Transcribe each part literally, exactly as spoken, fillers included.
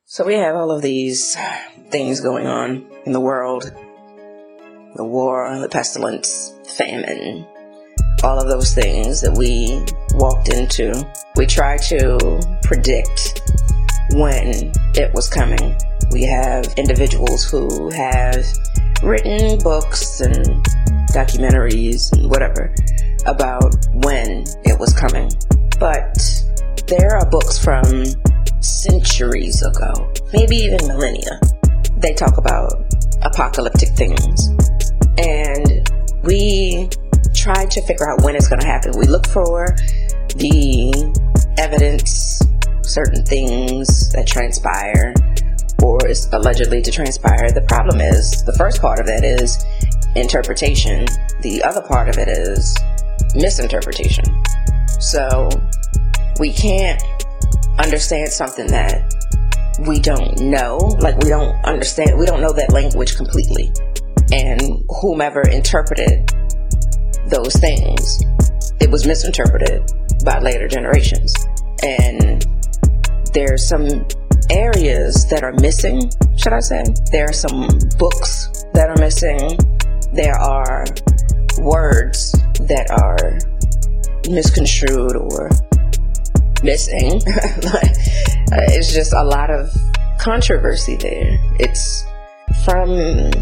So we have all of these things going on in the world. The war, the pestilence, famine, all of those things that we walked into. We try to predict when it was coming. We have individuals who have written books and documentaries and whatever about when it was coming. But there are books from centuries ago, maybe even millennia. They talk about apocalyptic things. And we try to figure out when it's going to happen. We look for the evidence, certain things that transpire or is allegedly to transpire. The problem is, the first part of it is interpretation. The other part of it is misinterpretation. So we can't understand something that we don't know. Like, we don't understand, we don't know that language completely. And whomever interpreted those things, it was misinterpreted by later generations. And there's some areas that are missing, should I say. There are some books that are missing. There are words that are misconstrued or missing. It's just a lot of controversy there. It's from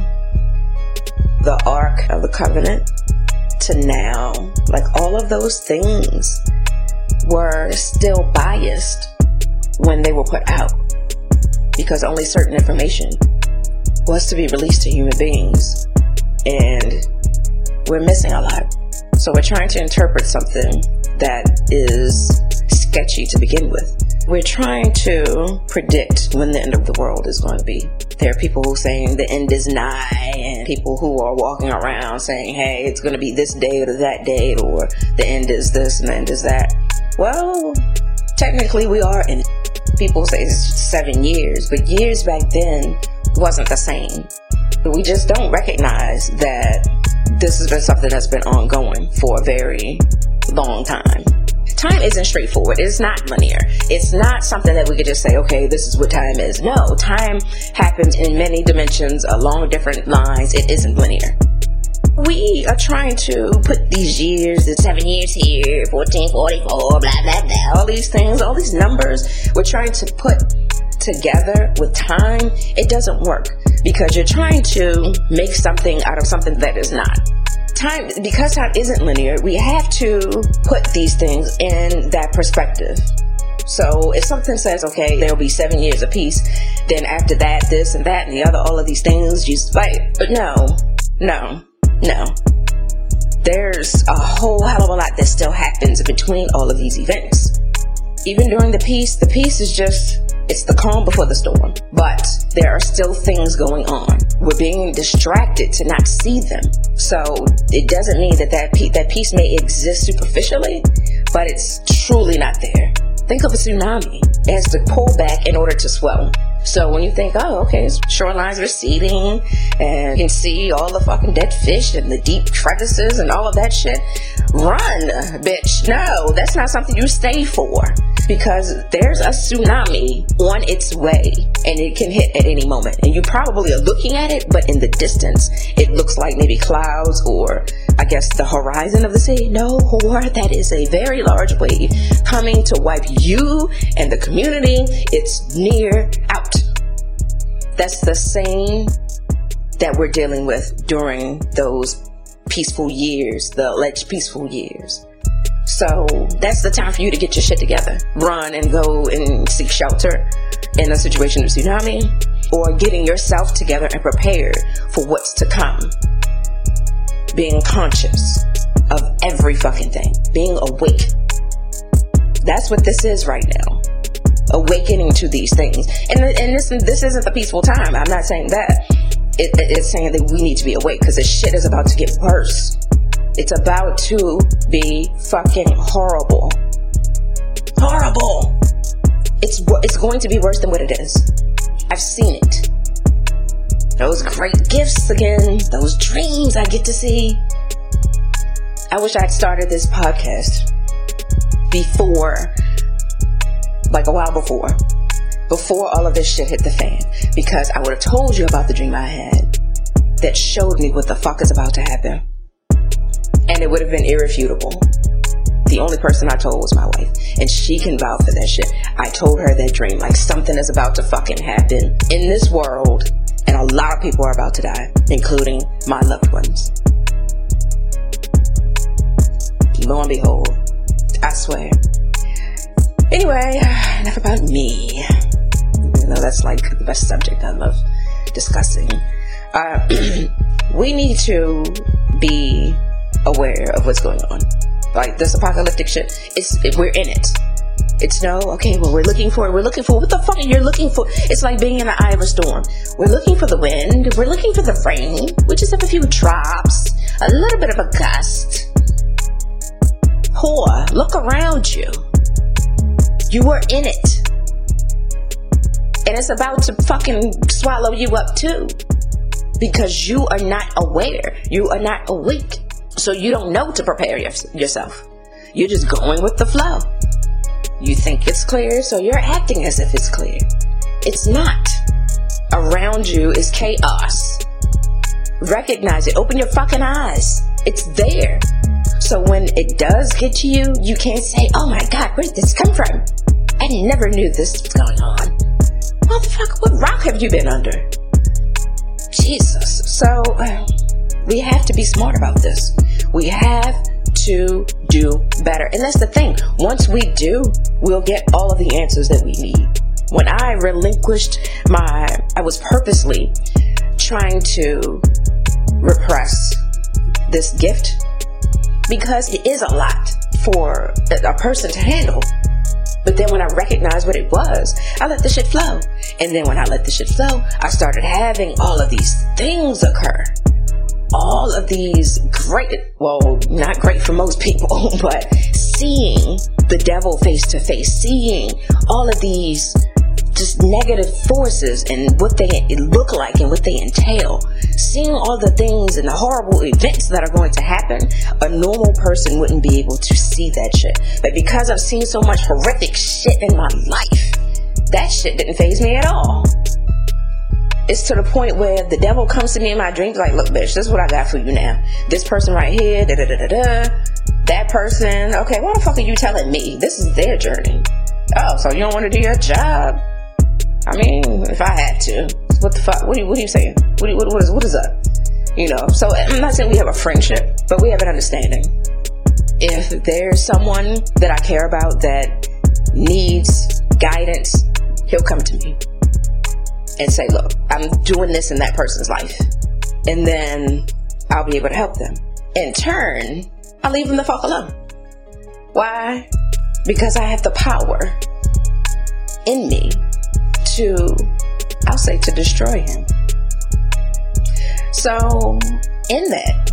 the Ark of the Covenant to now. Like, all of those things were still biased when they were put out, because only certain information was to be released to human beings, and we're missing a lot. So we're trying to interpret something that is sketchy to begin with. We're trying to predict when the end of the world is going to be. There are people who are saying the end is nigh, and people who are walking around saying, hey, it's going to be this date or that date, or the end is this and the end is that. Well, technically we are in it. People say it's seven years, but years back then wasn't the same. We just don't recognize that this has been something that's been ongoing for a very long time. Time isn't straightforward. It's not linear. It's not something that we could just say, okay, this is what time is. No, time happens in many dimensions along different lines. It isn't linear. We are trying to put these years, the seven years here, fourteen forty-four, blah, blah, blah, all these things, all these numbers we're trying to put together with time. It doesn't work, because you're trying to make something out of something that is not. Time, because time isn't linear, we have to put these things in that perspective. So if something says, okay, there'll be seven years apiece, then after that, this and that and the other, all of these things, you fight. But no, no, no. There's a whole hell of a lot that still happens between all of these events. Even during the peace, the peace is just, it's the calm before the storm. But there are still things going on. We're being distracted to not see them. So it doesn't mean that that, pe- that peace may exist superficially, but it's truly not there. Think of a tsunami. It has to pull back in order to swell. So when you think, oh, okay, shorelines receding, and you can see all the fucking dead fish and the deep crevices and all of that shit, run, bitch. No, that's not something you stay for, because there's a tsunami on its way, and it can hit at any moment. And you probably are looking at it, but in the distance, it looks like maybe clouds or, I guess, the horizon of the sea. No, whore, that is a very large wave coming to wipe you and the community it's near out. That's the same that we're dealing with during those peaceful years, the alleged peaceful years. So that's the time for you to get your shit together. Run and go and seek shelter in a situation of tsunami, or getting yourself together and prepared for what's to come. Being conscious of every fucking thing. Being awake. That's what this is right now. Awakening to these things. And, and this, this isn't the peaceful time. I'm not saying that. It, it's saying that we need to be awake, because this shit is about to get worse. It's about to be fucking horrible. Horrible. It's it's going to be worse than what it is. I've seen it. Those great gifts again. Those dreams I get to see. I wish I'd started this podcast before, like a while before. before all of this shit hit the fan, because I would have told you about the dream I had that showed me what the fuck is about to happen, and it would have been irrefutable. The only person I told was my wife, and she can vouch for that shit. I told her that dream, like something is about to fucking happen in this world, and a lot of people are about to die, including my loved ones. Lo and behold, I swear. Anyway, enough about me. Even though that's like the best subject I love discussing. Uh, we need to be aware of what's going on. Like this apocalyptic shit, it's we're in it. It's no, okay, well we're looking for it. We're looking for what the fuck are you looking for? It's like being in the eye of a storm. We're looking for the wind. We're looking for the rain. We just have a few drops, a little bit of a gust. Whore, look around you. You were in it, and it's about to fucking swallow you up too, because you are not aware. You are not awake. So you don't know to prepare your, yourself. You're just going with the flow. You think it's clear, so you're acting as if it's clear. It's not. Around you is chaos. Recognize it. Open your fucking eyes. It's there. So when it does get to you, you can't say, oh my God, where did this come from? I never knew this was going on. Motherfucker, what rock have you been under? Jesus. So uh, we have to be smart about this. We have to do better. And that's the thing. Once we do, we'll get all of the answers that we need. When I relinquished my, I was purposely trying to repress this gift, because it is a lot for a person to handle. But then when I recognized what it was, I let the shit flow. And then when I let the shit flow, I started having all of these things occur. All of these great, well, not great for most people, but seeing the devil face to face, seeing all of these just negative forces and what they look like and what they entail, seeing all the things and the horrible events that are going to happen, a normal person wouldn't be able to see that shit. But because I've seen so much horrific shit in my life, that shit didn't faze me at all. It's to the point where the devil comes to me in my dreams like, look, bitch, this is what I got for you now. This person right here, da da da da da. That person, okay, why the fuck are you telling me? This is their journey. Oh, so you don't want to do your job? I mean, if I had to, what the fuck? What are you, what are you saying? What, what, what, is, what is up? You know, so I'm not saying we have a friendship, but we have an understanding. If there's someone that I care about that needs guidance, he'll come to me and say, look, I'm doing this in that person's life. And then I'll be able to help them. In turn, I'll leave them the fuck alone. Why? Because I have the power in me to, I'll say, to destroy him. So, in that,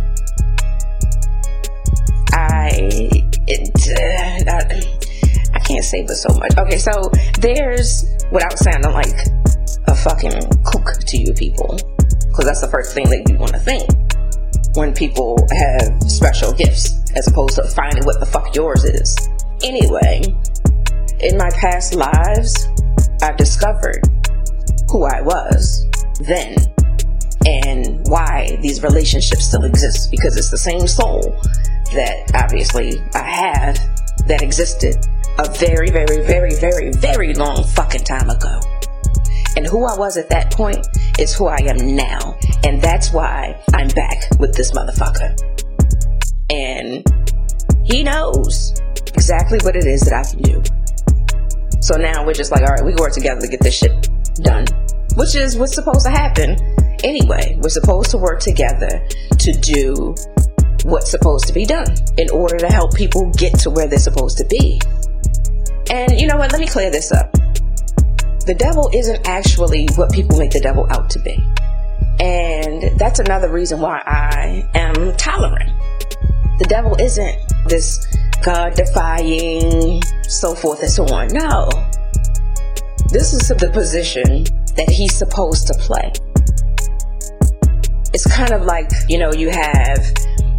I, it, uh, I, I can't say but so much. Okay, so there's, without sounding like a fucking kook to you people, because that's the first thing that you want to think when people have special gifts, as opposed to finding what the fuck yours is. Anyway, in my past lives, I've discovered who I was then and why these relationships still exist, because it's the same soul that obviously I have that existed a very, very, very, very, very long fucking time ago. And who I was at that point is who I am now. And that's why I'm back with this motherfucker. And he knows exactly what it is that I can do. So now we're just like, all right, we can work together to get this shit done. Which is what's supposed to happen anyway. We're supposed to work together to do what's supposed to be done in order to help people get to where they're supposed to be. And you know what? Let me clear this up. The devil isn't actually what people make the devil out to be. And that's another reason why I am tolerant. The devil isn't this God-defying, so forth and so on. No. This is the position that he's supposed to play. It's kind of like, you know, you have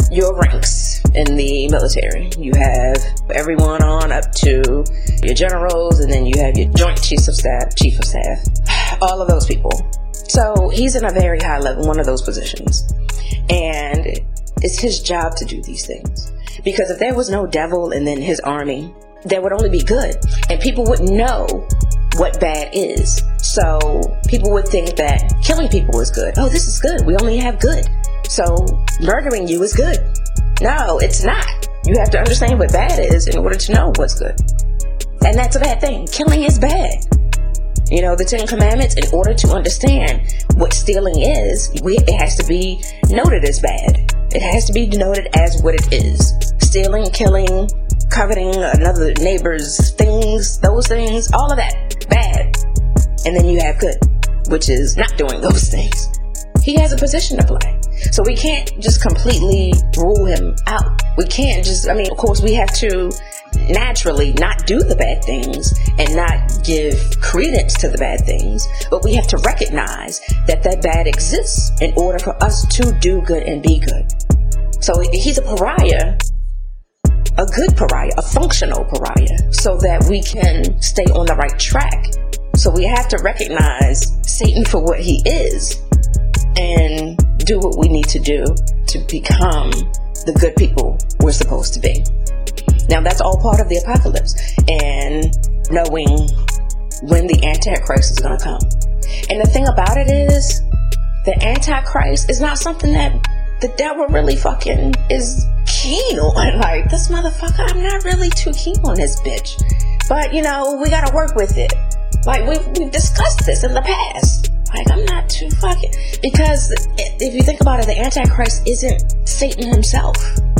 your ranks in the military. You have everyone on up to your generals, and then you have your joint chiefs of staff, chief of staff, all of those people. So he's in a very high level, one of those positions. And it's his job to do these things. Because if there was no devil and then his army, there would only be good. And people wouldn't know what bad is. So people would think that killing people is good. Oh, this is good. We only have good. So murdering you is good. No, it's not. You have to understand what bad is in order to know what's good. And that's a bad thing. Killing is bad. You know, the Ten Commandments, in order to understand what stealing is, we, it has to be noted as bad. It has to be denoted as what it is. Stealing, killing, coveting another neighbor's things, those things, all of that, bad. And then you have good, which is not doing those things. He has a position to play. So we can't just completely rule him out. We can't just, I mean, of course, we have to naturally not do the bad things and not give credence to the bad things, but we have to recognize that that bad exists in order for us to do good and be good. So he's a pariah, a good pariah, a functional pariah, so that we can stay on the right track. So we have to recognize Satan for what he is and do what we need to do to become the good people we're supposed to be. Now, that's all part of the apocalypse and knowing when the Antichrist is going to come. And the thing about it is, the Antichrist is not something that the devil really fucking is keen on. Like, this motherfucker, I'm not really too keen on this bitch. But, you know, we got to work with it. Like, we've, we've discussed this in the past. Like, I'm not too fucking... Because if you think about it, the Antichrist isn't Satan himself.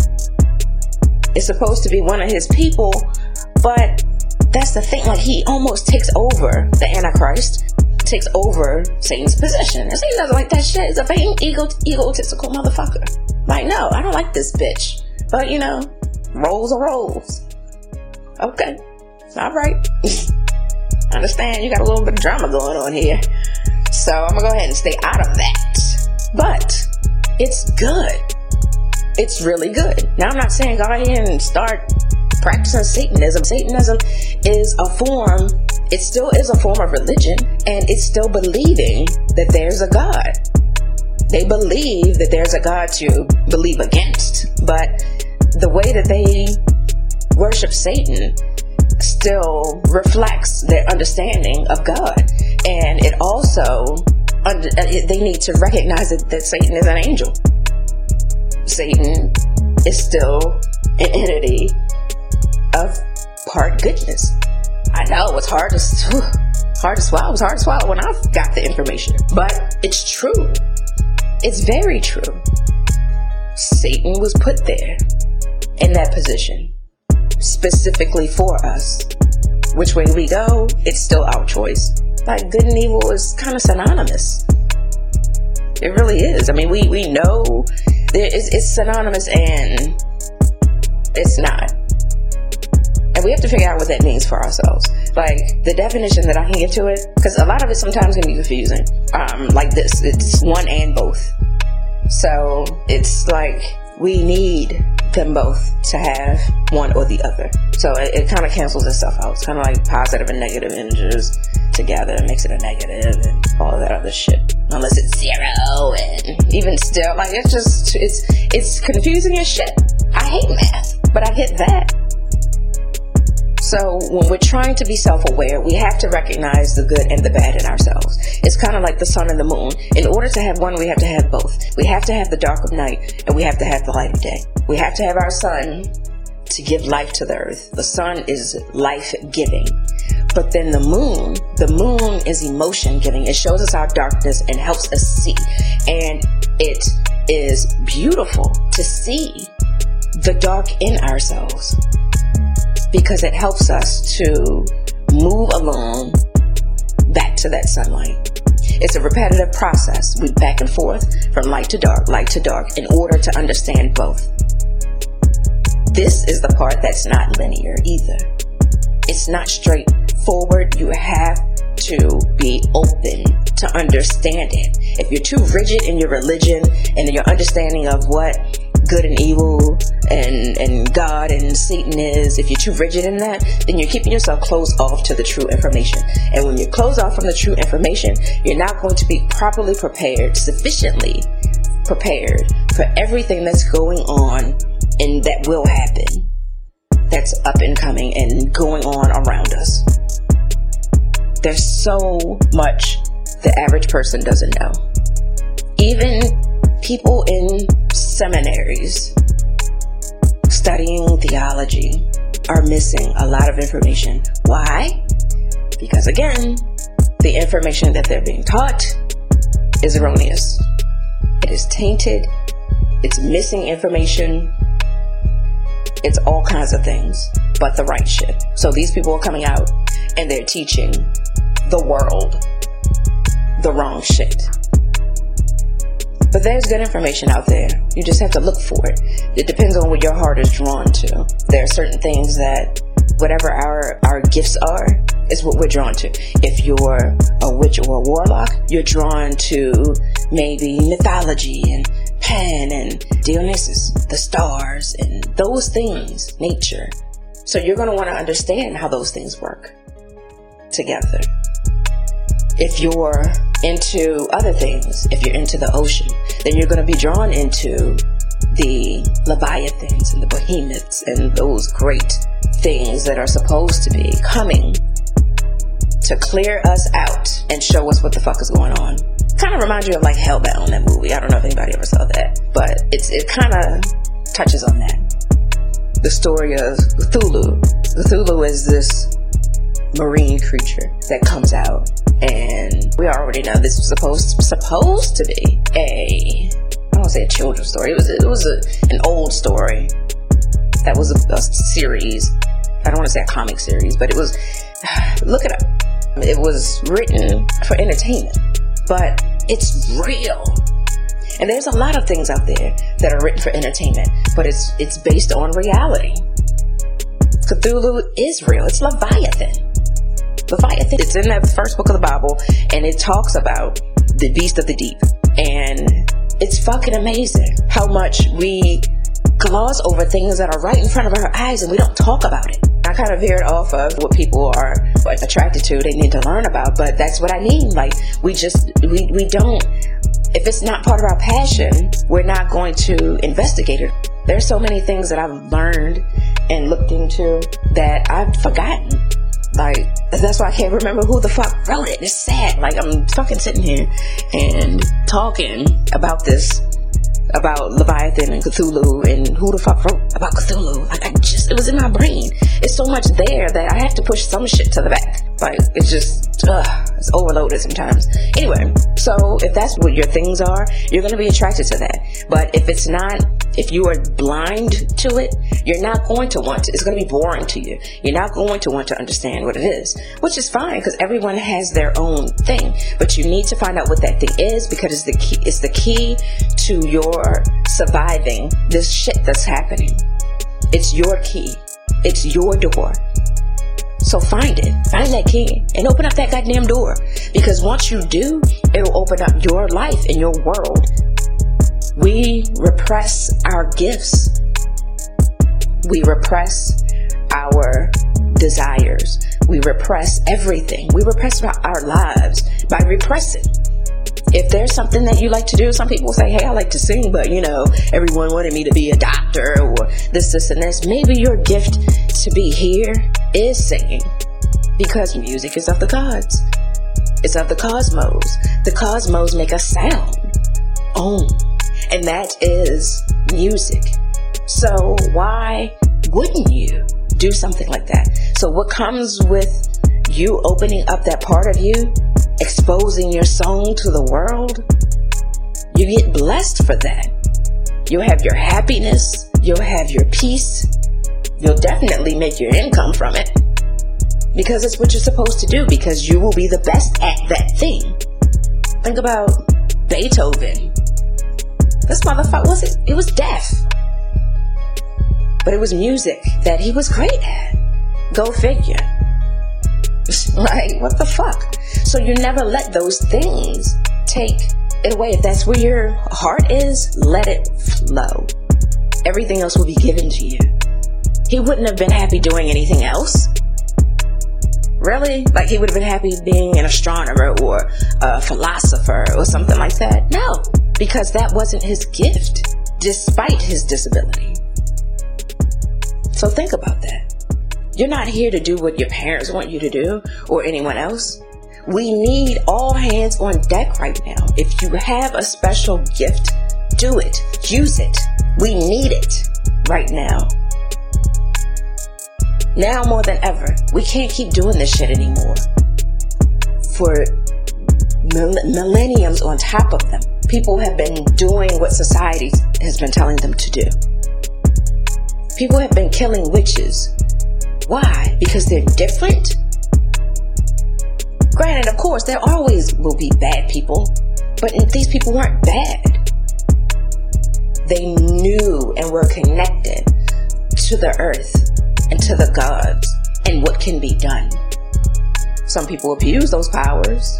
It's supposed to be one of his people, but that's the thing. Like, he almost takes over, the Antichrist takes over Satan's position. And Satan doesn't like that shit. He's a vain, ego, egotistical motherfucker. Like, no, I don't like this bitch. But, you know, rolls are rolls. Okay. All right. I understand you got a little bit of drama going on here. So I'm going to go ahead and stay out of that. But it's good. It's really good. Now, I'm not saying go ahead and start practicing Satanism. Satanism is a form, it still is a form of religion, and it's still believing that there's a God. They believe that there's a God to believe against, but the way that they worship Satan still reflects their understanding of God. And it also, under, they need to recognize that, that Satan is an angel. Satan is still an entity of part goodness. I know it's hard to hard to swallow. It was hard to swallow when I got the information, but it's true. It's very true. Satan was put there in that position specifically for us. Which way we go, it's still our choice. Like, good and evil is kind of synonymous. It really is. I mean, we we know. It's, it's synonymous and it's not. And we have to figure out what that means for ourselves. Like, the definition that I can give to it, because a lot of it sometimes can be confusing. Um, like this, it's one and both. So it's like we need them both to have one or the other. So it, it kind of cancels itself out. It's kind of like positive and negative integers together and makes it a negative and all of that other shit. Unless it's zero, and even still, like, it's just, it's, it's confusing as shit. I hate math, but I get that. So when we're trying to be self-aware, we have to recognize the good and the bad in ourselves. It's kind of like the sun and the moon. In order to have one, we have to have both. We have to have the dark of night, and we have to have the light of day. We have to have our sun to give life to the earth. The sun is life-giving. But then the moon, the moon is emotion-giving. It shows us our darkness and helps us see. And it is beautiful to see the dark in ourselves, because it helps us to move along back to that sunlight. It's a repetitive process. We back and forth from light to dark, light to dark, in order to understand both. This is the part that's not linear either. It's not straightforward. You have to be open to understand it. If you're too rigid in your religion and your understanding of what good and evil and, and God and Satan is, if you're too rigid in that, then you're keeping yourself closed off to the true information. And when you're closed off from the true information, you're not going to be properly prepared, sufficiently prepared for everything that's going on and that will happen, that's up and coming and going on around us. There's so much the average person doesn't know. Even people in seminaries studying theology are missing a lot of information. Why? Because again, the information that they're being taught is erroneous. It is tainted. It's missing information. It's all kinds of things, but the right shit. So these people are coming out and they're teaching the world the wrong shit. But there's good information out there. You just have to look for it. It depends on what your heart is drawn to. There are certain things that whatever our, our gifts are is what we're drawn to. If you're a witch or a warlock, you're drawn to maybe mythology and Pan and Dionysus, the stars and those things, nature. So you're going to want to understand how those things work together. If you're into other things, if you're into the ocean, then you're going to be drawn into the Leviathans and the Behemoths and those great things that are supposed to be coming to clear us out and show us what the fuck is going on. Kind of reminds you of like Hellbound, that movie. I don't know if anybody ever saw that, but it's it kind of touches on that. The story of Cthulhu. Cthulhu is this marine creature that comes out, and we already know this was supposed supposed to be a I don't want to say a children's story. It was it was a, an old story that was a, a series. I don't want to say a comic series, but it was. Look it up. It was written for entertainment, but it's real. And there's a lot of things out there that are written for entertainment, but it's it's based on reality. Cthulhu is real. It's Leviathan. Leviathan. It's in that first book of the Bible, and it talks about the beast of the deep. And it's fucking amazing how much we gloss over things that are right in front of our eyes and we don't talk about it. I kind of veered off of what people are attracted to, they need to learn about, but that's what I mean. Like, we just, we, we don't, if it's not part of our passion, we're not going to investigate it. There's so many things that I've learned and looked into that I've forgotten. Like, that's why I can't remember who the fuck wrote it. It's sad. Like, I'm fucking sitting here and talking about this, about Leviathan and Cthulhu and who the fuck wrote about Cthulhu. Like, I just, it was in my brain. It's so much there that I have to push some shit to the back. Like, it's just, ugh, it's overloaded sometimes. Anyway, so if that's what your things are, you're going to be attracted to that. But if it's not, if you are blind to it, you're not going to want to. It's going to be boring to you. You're not going to want to understand what it is, which is fine because everyone has their own thing. But you need to find out what that thing is because it's the key. It's the key to your surviving this shit that's happening. It's your key. It's your door. So find it. Find that key and open up that goddamn door. Because once you do, it'll open up your life and your world. We repress our gifts. We repress our desires. We repress everything. We repress our lives by repressing. If there's something that you like to do, some people say, hey, I like to sing, but you know, everyone wanted me to be a doctor or this, this, and this. Maybe your gift to be here is singing because music is of the gods. It's of the cosmos. The cosmos make a sound. Oh, and that is music. So why wouldn't you do something like that? So what comes with you opening up that part of you, exposing your song to the world, you get blessed for that. You'll have your happiness. You'll have your peace. You'll definitely make your income from it because it's what you're supposed to do because you will be the best at that thing. Think about Beethoven. This motherfucker was it? It was deaf, but it was music that he was great at. Go figure. Like, what the fuck? So you never let those things take it away. If that's where your heart is, let it flow. everything else will be given to you. He wouldn't have been happy doing anything else. Really? Like he would have been happy being an astronomer or a philosopher or something like that? No, because that wasn't his gift, despite his disability. So think about that. You're not here to do what your parents want you to do or anyone else. We need all hands on deck right now. If you have a special gift, do it. Use it. We need it right now. Now more than ever, we can't keep doing this shit anymore. For mill- millenniums on top of them, people have been doing what society has been telling them to do. People have been killing witches. Why? Because they're different? Granted, of course, there always will be bad people, but these people weren't bad. They knew and were connected to the earth and to the gods and what can be done. Some people abuse those powers,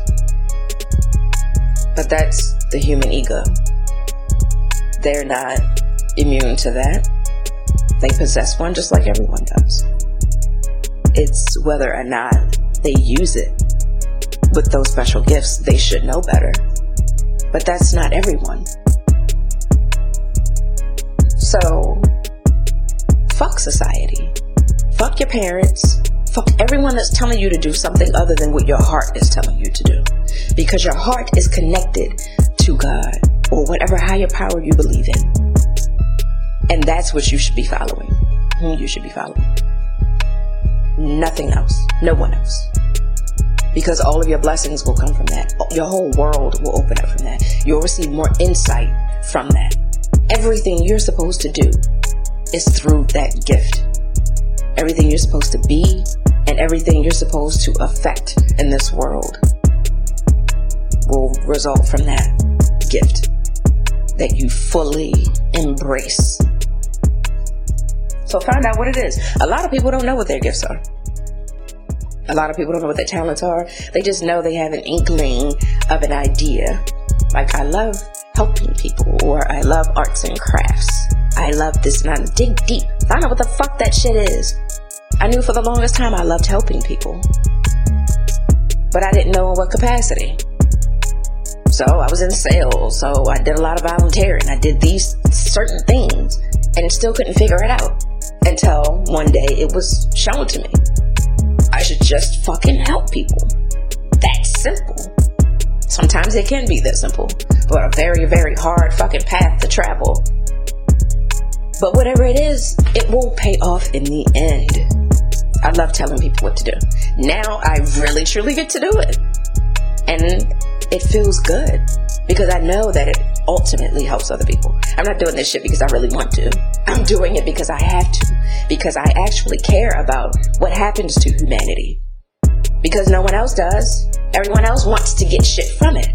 but that's the human ego. They're not immune to that. They possess one just like everyone does. It's whether or not they use it with those special gifts. They should know better, but that's not everyone. So fuck society. Fuck your parents. Fuck everyone that's telling you to do something other than what your heart is telling you to do. Because your heart is connected to God or whatever higher power you believe in. And that's what you should be following. Who you should be following. Nothing else. No one else. Because all of your blessings will come from that. Your whole world will open up from that. You'll receive more insight from that. Everything you're supposed to do is through that gift. Everything you're supposed to be and everything you're supposed to affect in this world will result from that gift that you fully embrace. So find out what it is. A lot of people don't know what their gifts are. A lot of people don't know what their talents are. They just know they have an inkling of an idea. Like, I love helping people, or I love arts and crafts. I love this, and I dig deep. Find out what the fuck that shit is. I knew for the longest time I loved helping people, but I didn't know in what capacity. So I was in sales, so I did a lot of volunteering. I did these certain things and still couldn't figure it out until one day it was shown to me. I should just fucking help people. That's simple. Sometimes it can be that simple, but a very, very hard fucking path to travel. But whatever it is, it will pay off in the end. I love telling people what to do. Now I really truly get to do it. And it feels good because I know that it ultimately helps other people. I'm not doing this shit because I really want to. I'm doing it because I have to. Because I actually care about what happens to humanity. Because no one else does. Everyone else wants to get shit from it.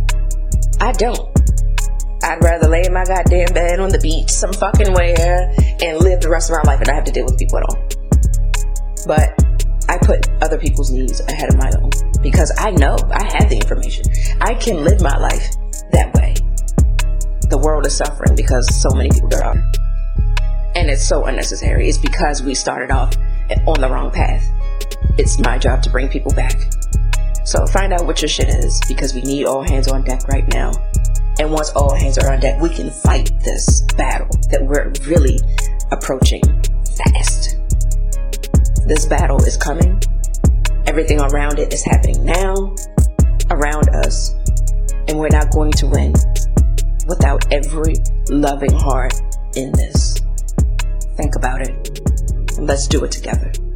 I don't. I'd rather lay in my goddamn bed on the beach some fucking where and live the rest of my life and not have to deal with people at all. But I put other people's needs ahead of my own because I know I have the information. I can live my life that way. The world is suffering because so many people are out. And it's so unnecessary. It's because we started off on the wrong path. It's my job to bring people back. So find out what your shit is because we need all hands on deck right now. And once all hands are on deck, we can fight this battle that we're really approaching fast. This battle is coming. Everything around it is happening now, around us. And we're not going to win without every loving heart in this. Think about it. And let's do it together.